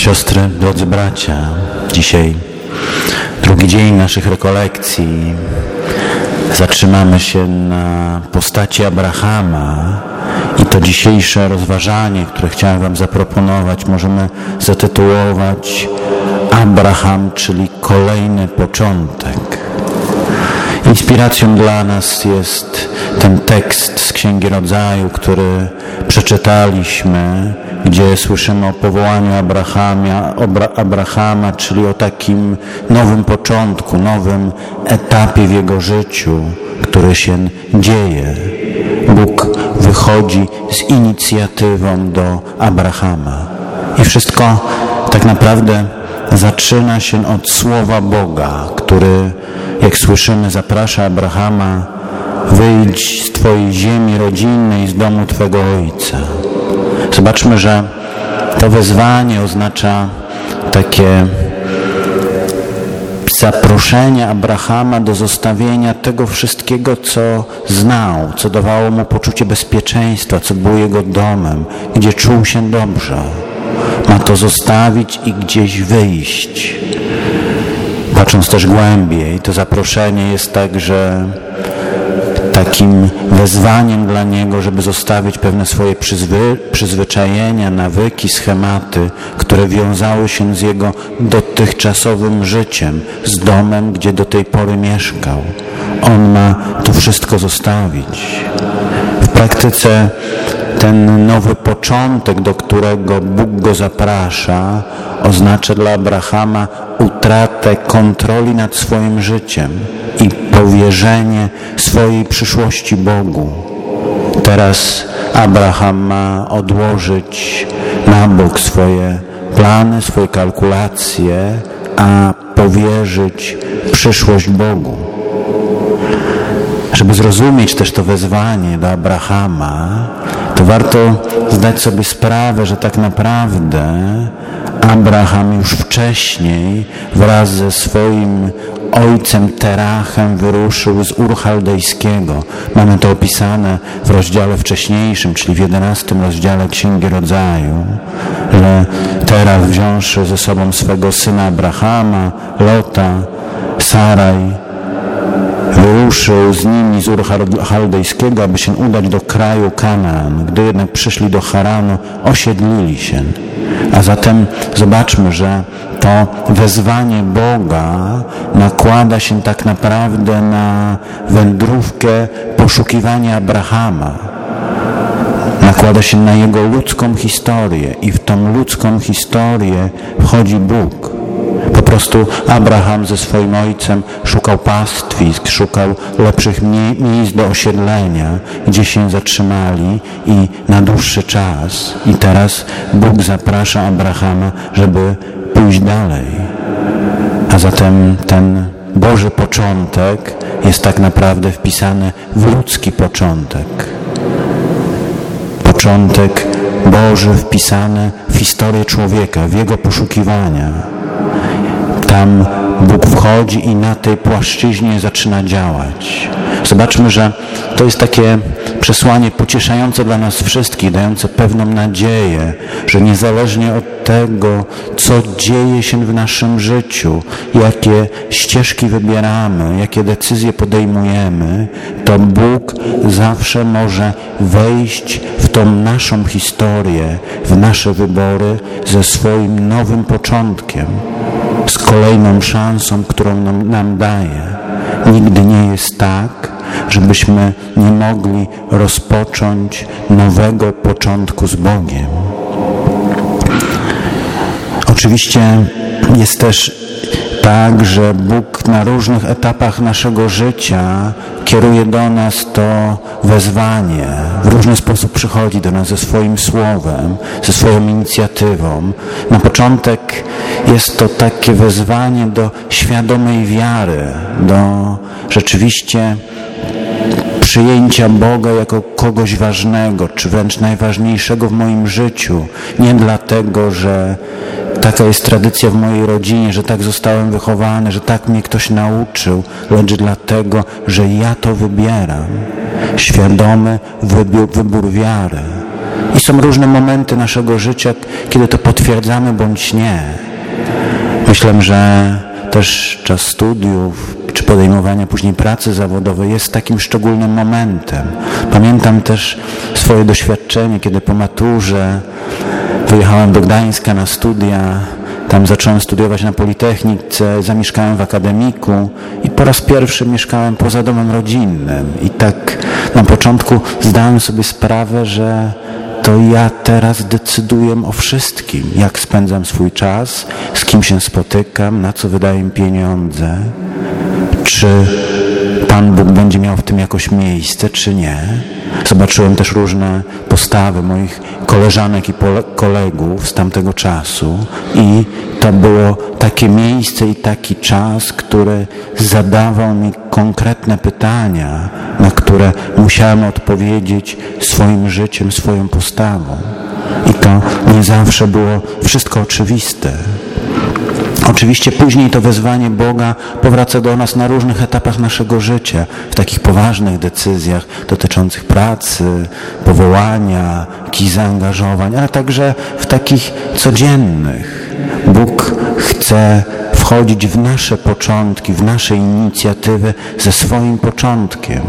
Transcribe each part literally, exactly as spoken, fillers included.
siostry, drodzy bracia, dzisiaj drugi dzień naszych rekolekcji. Zatrzymamy się na postaci Abrahama i to dzisiejsze rozważanie, które chciałem wam zaproponować, możemy zatytułować Abraham, czyli kolejny początek. Inspiracją dla nas jest ten tekst z Księgi Rodzaju, który przeczytaliśmy, gdzie słyszymy o powołaniu Abrahama, Abrahama, czyli o takim nowym początku, nowym etapie w jego życiu, który się dzieje. Bóg wychodzi z inicjatywą do Abrahama. I wszystko tak naprawdę zaczyna się od słowa Boga, który, jak słyszymy, zaprasza Abrahama: wyjdź z twojej ziemi rodzinnej, z domu twego ojca. Zobaczmy, że to wezwanie oznacza takie zaproszenie Abrahama do zostawienia tego wszystkiego, co znał, co dawało mu poczucie bezpieczeństwa, co było jego domem, gdzie czuł się dobrze. Ma to zostawić i gdzieś wyjść. Patrząc też głębiej, to zaproszenie jest także takim wezwaniem dla niego, żeby zostawić pewne swoje przyzwy, przyzwyczajenia, nawyki, schematy, które wiązały się z jego dotychczasowym życiem, z domem, gdzie do tej pory mieszkał. On ma to wszystko zostawić. W praktyce ten nowy początek, do którego Bóg go zaprasza, oznacza dla Abrahama utratę kontroli nad swoim życiem i powierzenie swojej przyszłości Bogu. Teraz Abraham ma odłożyć na bok swoje plany, swoje kalkulacje, a powierzyć przyszłość Bogu. Żeby zrozumieć też to wezwanie do Abrahama, to warto zdać sobie sprawę, że tak naprawdę Abraham już wcześniej wraz ze swoim ojcem Terachem wyruszył z Ur Chaldejskiego. Mamy to opisane w rozdziale wcześniejszym, czyli w jedenastym rozdziale Księgi Rodzaju, że Terach, wziąwszy ze sobą swego syna Abrahama, Lota, Saraj, wyruszył z nimi z Ur Chaldejskiego, aby się udać do kraju Kanaan. Gdy jednak przyszli do Haranu, osiedlili się. A zatem zobaczmy, że to wezwanie Boga nakłada się tak naprawdę na wędrówkę poszukiwania Abrahama. Nakłada się na jego ludzką historię i w tą ludzką historię wchodzi Bóg. Po prostu Abraham ze swoim ojcem szukał pastwisk, szukał lepszych miejsc do osiedlenia, gdzie się zatrzymali i na dłuższy czas. I teraz Bóg zaprasza Abrahama, żeby pójść dalej. A zatem ten Boży początek jest tak naprawdę wpisany w ludzki początek. Początek Boży wpisany w historię człowieka, w jego poszukiwania. Tam Bóg wchodzi i na tej płaszczyźnie zaczyna działać. Zobaczmy, że to jest takie przesłanie pocieszające dla nas wszystkich, dające pewną nadzieję, że niezależnie od tego, co dzieje się w naszym życiu, jakie ścieżki wybieramy, jakie decyzje podejmujemy, to Bóg zawsze może wejść w tą naszą historię, w nasze wybory ze swoim nowym początkiem, z kolejną szansą, którą nam, nam daje. Nigdy nie jest tak, żebyśmy nie mogli rozpocząć nowego początku z Bogiem. Oczywiście jest też tak, że Bóg na różnych etapach naszego życia kieruje do nas to wezwanie. W różny sposób przychodzi do nas ze swoim słowem, ze swoją inicjatywą. Na początek jest to takie wezwanie do świadomej wiary, do rzeczywiście przyjęcia Boga jako kogoś ważnego, czy wręcz najważniejszego w moim życiu. Nie dlatego, że taka jest tradycja w mojej rodzinie, że tak zostałem wychowany, że tak mnie ktoś nauczył, lecz dlatego, że ja to wybieram. Świadomy wybór, wybór wiary. I są różne momenty naszego życia, kiedy to potwierdzamy bądź nie. Myślę, że też czas studiów czy podejmowania później pracy zawodowej jest takim szczególnym momentem. Pamiętam też swoje doświadczenie, kiedy po maturze wyjechałem do Gdańska na studia. Tam zacząłem studiować na Politechnice, zamieszkałem w akademiku i po raz pierwszy mieszkałem poza domem rodzinnym. I tak na początku zdałem sobie sprawę, że to ja teraz decyduję o wszystkim. Jak spędzam swój czas, z kim się spotykam, na co wydaję pieniądze, czy Pan Bóg będzie miał w tym jakoś miejsce, czy nie. Zobaczyłem też różne postawy moich koleżanek i kolegów z tamtego czasu i to było takie miejsce i taki czas, który zadawał mi konkretne pytania, na które musiałem odpowiedzieć swoim życiem, swoją postawą. I to nie zawsze było wszystko oczywiste. Oczywiście później to wezwanie Boga powraca do nas na różnych etapach naszego życia, w takich poważnych decyzjach dotyczących pracy, powołania, jakichś zaangażowań, ale także w takich codziennych. Bóg chce wchodzić w nasze początki, w nasze inicjatywy ze swoim początkiem.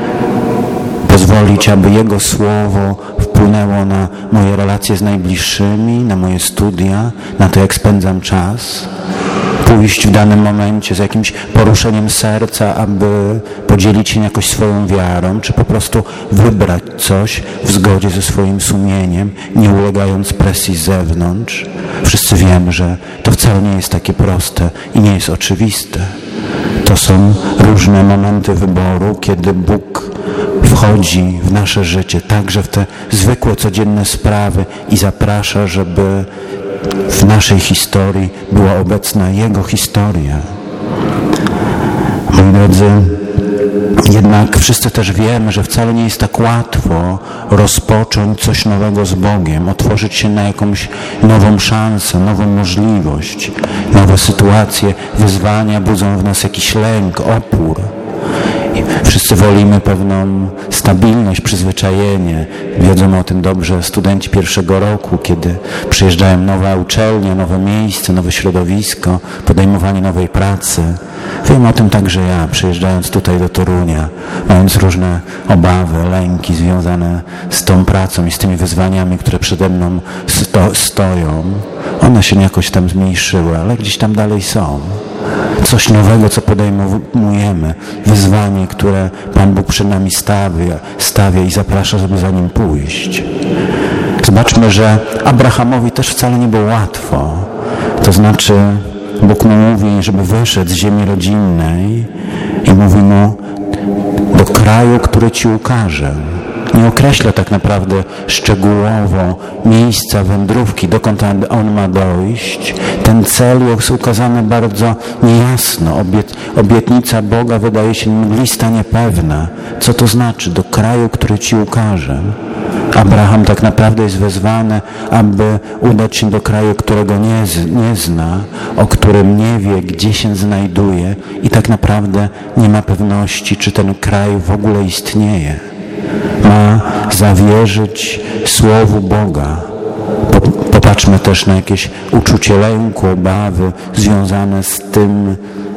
Pozwolić, aby Jego Słowo wpłynęło na moje relacje z najbliższymi, na moje studia, na to, jak spędzam czas. Pójść w danym momencie z jakimś poruszeniem serca, aby podzielić się jakoś swoją wiarą, czy po prostu wybrać coś w zgodzie ze swoim sumieniem, nie ulegając presji z zewnątrz. Wszyscy wiemy, że to wcale nie jest takie proste i nie jest oczywiste. To są różne momenty wyboru, kiedy Bóg wchodzi w nasze życie, także w te zwykłe, codzienne sprawy i zaprasza, żeby w naszej historii była obecna Jego historia. Moi drodzy, jednak wszyscy też wiemy, że wcale nie jest tak łatwo rozpocząć coś nowego z Bogiem, otworzyć się na jakąś nową szansę, nową możliwość. Nowe sytuacje, wyzwania budzą w nas jakiś lęk, opór. Wszyscy wolimy pewną stabilność, przyzwyczajenie. Wiedzą o tym dobrze studenci pierwszego roku, kiedy przyjeżdżają nowa uczelnia, nowe miejsce, nowe środowisko, podejmowanie nowej pracy. Wiem o tym także ja, przyjeżdżając tutaj do Torunia, mając różne obawy, lęki związane z tą pracą i z tymi wyzwaniami, które przede mną sto- stoją. One się jakoś tam zmniejszyły, ale gdzieś tam dalej są. Coś nowego, co podejmujemy, wyzwanie, które Pan Bóg przed nami stawia, stawia i zaprasza, żeby za nim pójść. Zobaczmy, że Abrahamowi też wcale nie było łatwo. To znaczy, Bóg mu mówi, żeby wyszedł z ziemi rodzinnej i mówi mu do kraju, który ci ukażę. Nie określa tak naprawdę szczegółowo miejsca wędrówki, dokąd on ma dojść. Ten cel jest ukazany bardzo niejasno. Obiet, obietnica Boga wydaje się mglista, niepewna. Co to znaczy? Do kraju, który ci ukażę. Abraham tak naprawdę jest wezwany, aby udać się do kraju, którego nie, nie zna, o którym nie wie, gdzie się znajduje i tak naprawdę nie ma pewności, czy ten kraj w ogóle istnieje. Ma zawierzyć Słowu Boga. Popatrzmy też na jakieś uczucie lęku, obawy związane z tym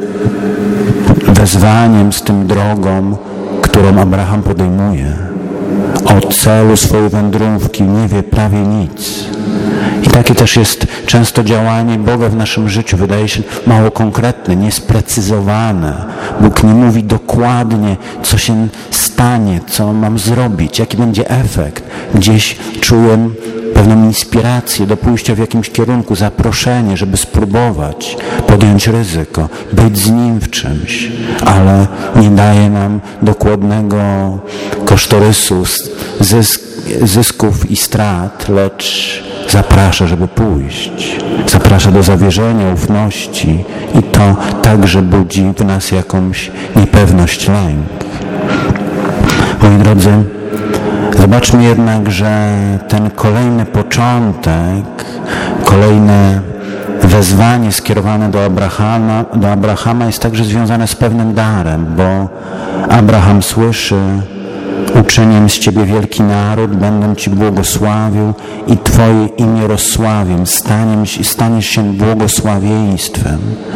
wezwaniem, z tym drogą, którą Abraham podejmuje. O celu swojej wędrówki nie wie prawie nic. I takie też jest często działanie Boga w naszym życiu. Wydaje się mało konkretne, niesprecyzowane. Bóg nie mówi dokładnie, co się stanie, co mam zrobić, jaki będzie efekt. Gdzieś czuję pewną inspirację do pójścia w jakimś kierunku, zaproszenie, żeby spróbować, podjąć ryzyko, być z Nim w czymś, ale nie daje nam dokładnego kosztorysu zysk, zysków i strat, lecz zaprasza, żeby pójść. Zaprasza do zawierzenia, ufności i to także budzi w nas jakąś niepewność, lęk. Moi drodzy, zobaczmy jednak, że ten kolejny początek, kolejne wezwanie skierowane do Abrahama, do Abrahama jest także związane z pewnym darem, bo Abraham słyszy uczynię z Ciebie wielki naród, będę Ci błogosławił i Twoje imię rozsławię, staniesz, staniesz się błogosławieństwem.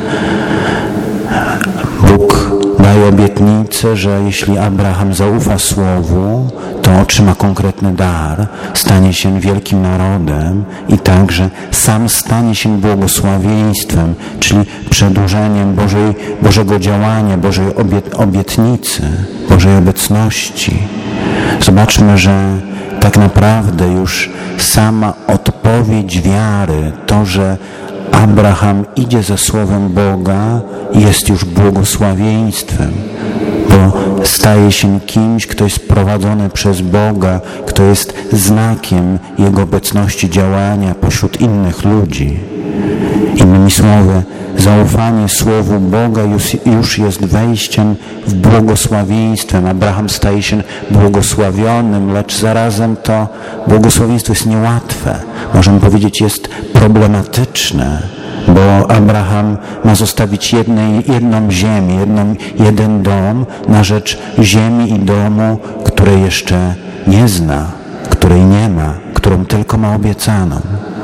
Bóg daje obietnicę, że jeśli Abraham zaufa Słowu, to otrzyma konkretny dar, stanie się wielkim narodem i także sam stanie się błogosławieństwem, czyli przedłużeniem Bożej, Bożego działania, Bożej obietnicy, Bożej obecności. Zobaczmy, że tak naprawdę już sama odpowiedź wiary, to, że Abraham idzie za Słowem Boga, jest już błogosławieństwem, bo staje się kimś, kto jest prowadzony przez Boga, kto jest znakiem Jego obecności, działania pośród innych ludzi. Innymi słowy, zaufanie Słowu Boga już, już jest wejściem w błogosławieństwem. Abraham staje się błogosławionym, lecz zarazem to błogosławieństwo jest niełatwe. Możemy powiedzieć, jest problematyczne, bo Abraham ma zostawić jednej, jedną ziemię, jedną, jeden dom na rzecz ziemi i domu, której jeszcze nie zna, której nie ma, którą tylko ma obiecaną.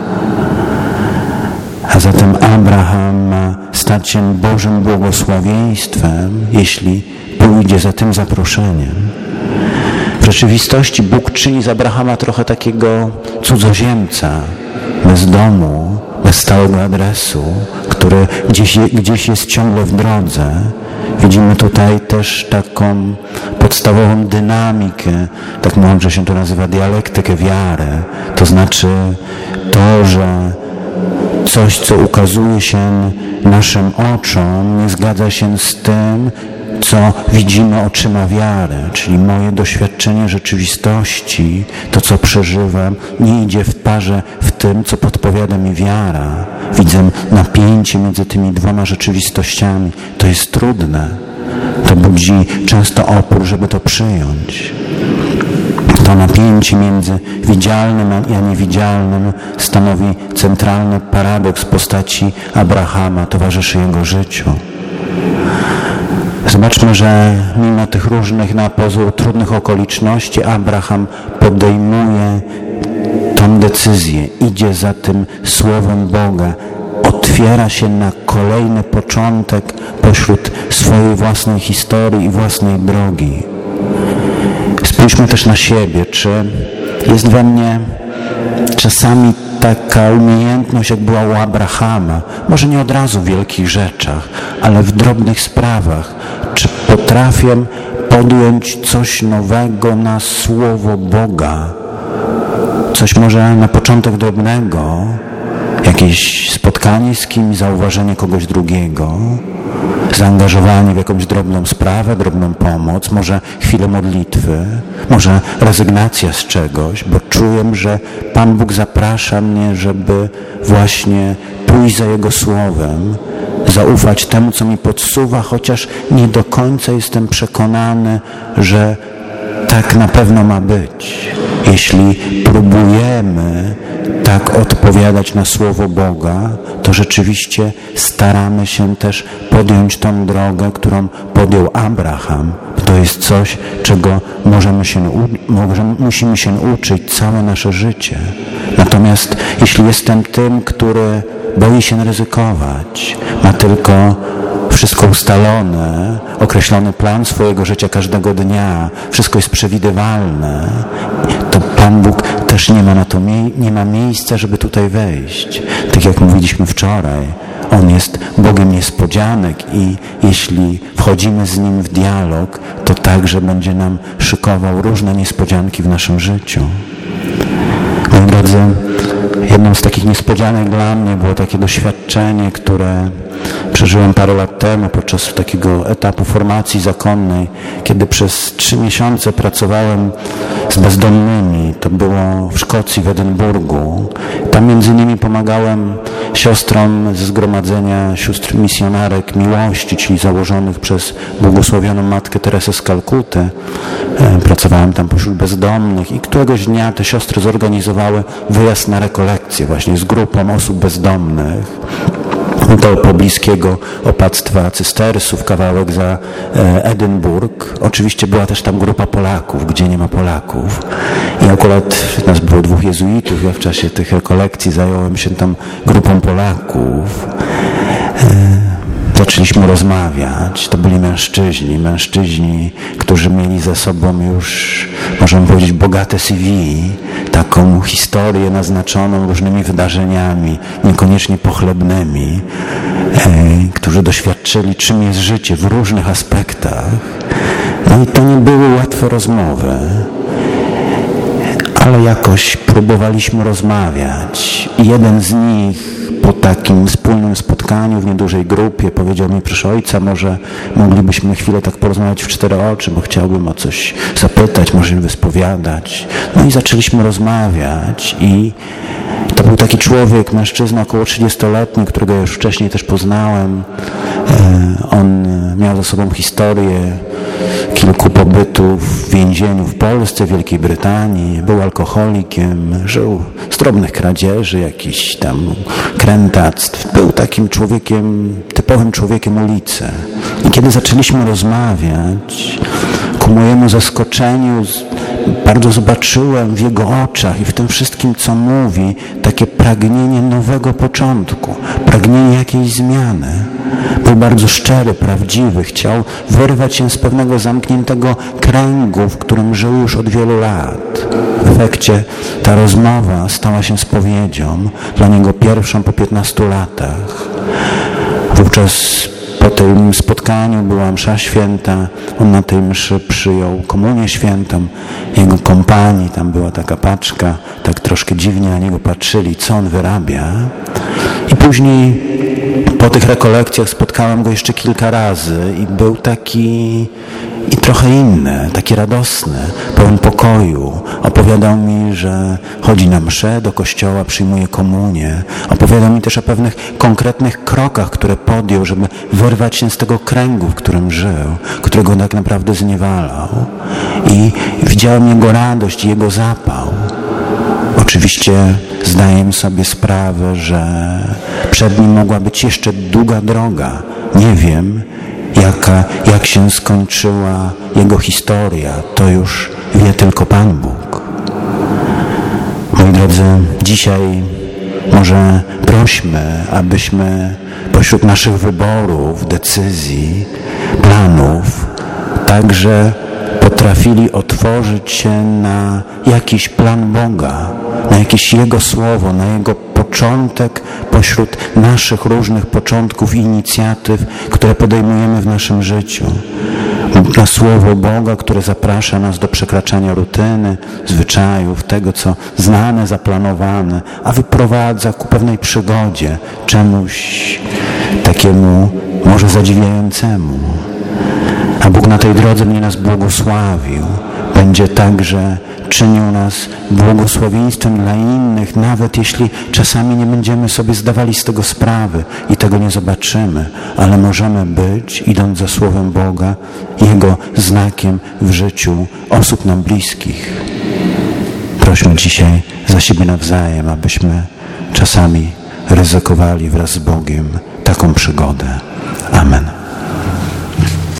A zatem Abraham ma stać się Bożym błogosławieństwem, jeśli pójdzie za tym zaproszeniem. W rzeczywistości Bóg czyni z Abrahama trochę takiego cudzoziemca, bez domu, bez stałego adresu, który gdzieś, gdzieś jest ciągle w drodze. Widzimy tutaj też taką podstawową dynamikę, tak mądrze się to nazywa, dialektykę wiary. To znaczy to, że coś, co ukazuje się naszym oczom, nie zgadza się z tym, co widzimy oczyma wiary, czyli moje doświadczenie rzeczywistości, to co przeżywam, nie idzie w parze w tym, co podpowiada mi wiara. Widzę napięcie między tymi dwoma rzeczywistościami. To jest trudne. To budzi często opór, żeby to przyjąć. To napięcie między widzialnym a niewidzialnym stanowi centralny paradoks postaci Abrahama, towarzyszy jego życiu. Zobaczmy, że mimo tych różnych na pozór trudnych okoliczności Abraham podejmuje tą decyzję, idzie za tym Słowem Boga, otwiera się na kolejny początek pośród swojej własnej historii i własnej drogi. Spójrzmy też na siebie, czy jest we mnie czasami taka umiejętność, jak była u Abrahama, może nie od razu w wielkich rzeczach, ale w drobnych sprawach. Czy potrafię podjąć coś nowego na Słowo Boga? Coś może na początek drobnego, jakieś spotkanie z kimś, zauważenie kogoś drugiego, zaangażowanie w jakąś drobną sprawę, drobną pomoc, może chwilę modlitwy, może rezygnacja z czegoś, bo czuję, że Pan Bóg zaprasza mnie, żeby właśnie pójść za Jego Słowem, zaufać temu, co mi podsuwa, chociaż nie do końca jestem przekonany, że tak na pewno ma być. Jeśli próbujemy tak odpowiadać na Słowo Boga, to rzeczywiście staramy się też podjąć tą drogę, którą podjął Abraham. To jest coś, czego możemy się, możemy, musimy się uczyć całe nasze życie. Natomiast jeśli jestem tym, który boi się ryzykować, ma tylko wszystko ustalone, określony plan swojego życia każdego dnia, wszystko jest przewidywalne, to Pan Bóg też nie ma na to nie ma miejsca, żeby tutaj wejść. Tak jak mówiliśmy wczoraj, On jest Bogiem niespodzianek i jeśli wchodzimy z Nim w dialog, to także będzie nam szykował różne niespodzianki w naszym życiu. Moi drodzy, jedną z takich niespodzianek dla mnie było takie doświadczenie, które przeżyłem parę lat temu podczas takiego etapu formacji zakonnej, kiedy przez trzy miesiące pracowałem z bezdomnymi. To było w Szkocji, w Edynburgu. Tam między innymi pomagałem siostrom ze zgromadzenia sióstr misjonarek miłości, czyli założonych przez błogosławioną Matkę Teresę z Kalkuty. Pracowałem tam pośród bezdomnych i któregoś dnia te siostry zorganizowały wyjazd na rekolekcję właśnie z grupą osób bezdomnych. to pobliskiego opactwa cystersów, kawałek za Edynburg. Oczywiście była też tam grupa Polaków, gdzie nie ma Polaków. I akurat nas było dwóch jezuitów. Ja w czasie tych rekolekcji zająłem się tą grupą Polaków. Zaczęliśmy rozmawiać. To byli mężczyźni, mężczyźni, którzy mieli za sobą już, możemy powiedzieć, bogate C V, taką historię naznaczoną różnymi wydarzeniami, niekoniecznie pochlebnymi, e, którzy doświadczyli, czym jest życie w różnych aspektach. No i to nie były łatwe rozmowy, ale jakoś próbowaliśmy rozmawiać. I jeden z nich po takim wspólnym spotkaniu w niedużej grupie powiedział mi: proszę ojca, może moglibyśmy chwilę tak porozmawiać w cztery oczy, bo chciałbym o coś zapytać, może się wyspowiadać. No i zaczęliśmy rozmawiać i to był taki człowiek, mężczyzna około trzydziestoletni, którego ja już wcześniej też poznałem. On miał za sobą historię kilku pobytów w więzieniu w Polsce, w Wielkiej Brytanii. Był alkoholikiem, żył z drobnych kradzieży, jakichś tam krętactw. Był takim człowiekiem, typowym człowiekiem ulicy. I kiedy zaczęliśmy rozmawiać, ku mojemu zaskoczeniu bardzo zobaczyłem w jego oczach i w tym wszystkim, co mówi, takie pragnienie nowego początku, pragnienie jakiejś zmiany. Był bardzo szczery, prawdziwy, chciał wyrwać się z pewnego zamkniętego kręgu, w którym żył już od wielu lat. W efekcie ta rozmowa stała się spowiedzią, dla niego pierwszą po piętnastu latach. Wówczas po tym spotkaniu była msza święta, on na tej mszy przyjął komunię świętą, jego kompanii, tam była taka paczka, tak troszkę dziwnie na niego patrzyli, co on wyrabia. I później po tych rekolekcjach spotkałem go jeszcze kilka razy i był taki i trochę inny, taki radosny, pełen pokoju. Opowiadał mi, że chodzi na mszę, do kościoła, przyjmuje komunię. Opowiadał mi też o pewnych konkretnych krokach, które podjął, żeby wyrwać się z tego kręgu, w którym żył, którego tak naprawdę zniewalał. I widziałem jego radość i jego zapał. Oczywiście zdaję sobie sprawę, że przed nim mogła być jeszcze długa droga. Nie wiem, jaka, jak się skończyła jego historia. To już wie tylko Pan Bóg. Moi drodzy, dzisiaj może prośmy, abyśmy pośród naszych wyborów, decyzji, planów także potrafili otworzyć się na jakiś plan Boga, na jakieś Jego Słowo, na Jego początek pośród naszych różnych początków i inicjatyw, które podejmujemy w naszym życiu. Na Słowo Boga, które zaprasza nas do przekraczania rutyny, zwyczajów, tego, co znane, zaplanowane, a wyprowadza ku pewnej przygodzie, czemuś takiemu może zadziwiającemu. A Bóg na tej drodze będzie nas błogosławił. Będzie także czynił nas błogosławieństwem dla innych, nawet jeśli czasami nie będziemy sobie zdawali z tego sprawy i tego nie zobaczymy, ale możemy być, idąc za Słowem Boga, Jego znakiem w życiu osób nam bliskich. Prośmy dzisiaj za siebie nawzajem, abyśmy czasami ryzykowali wraz z Bogiem taką przygodę. Amen.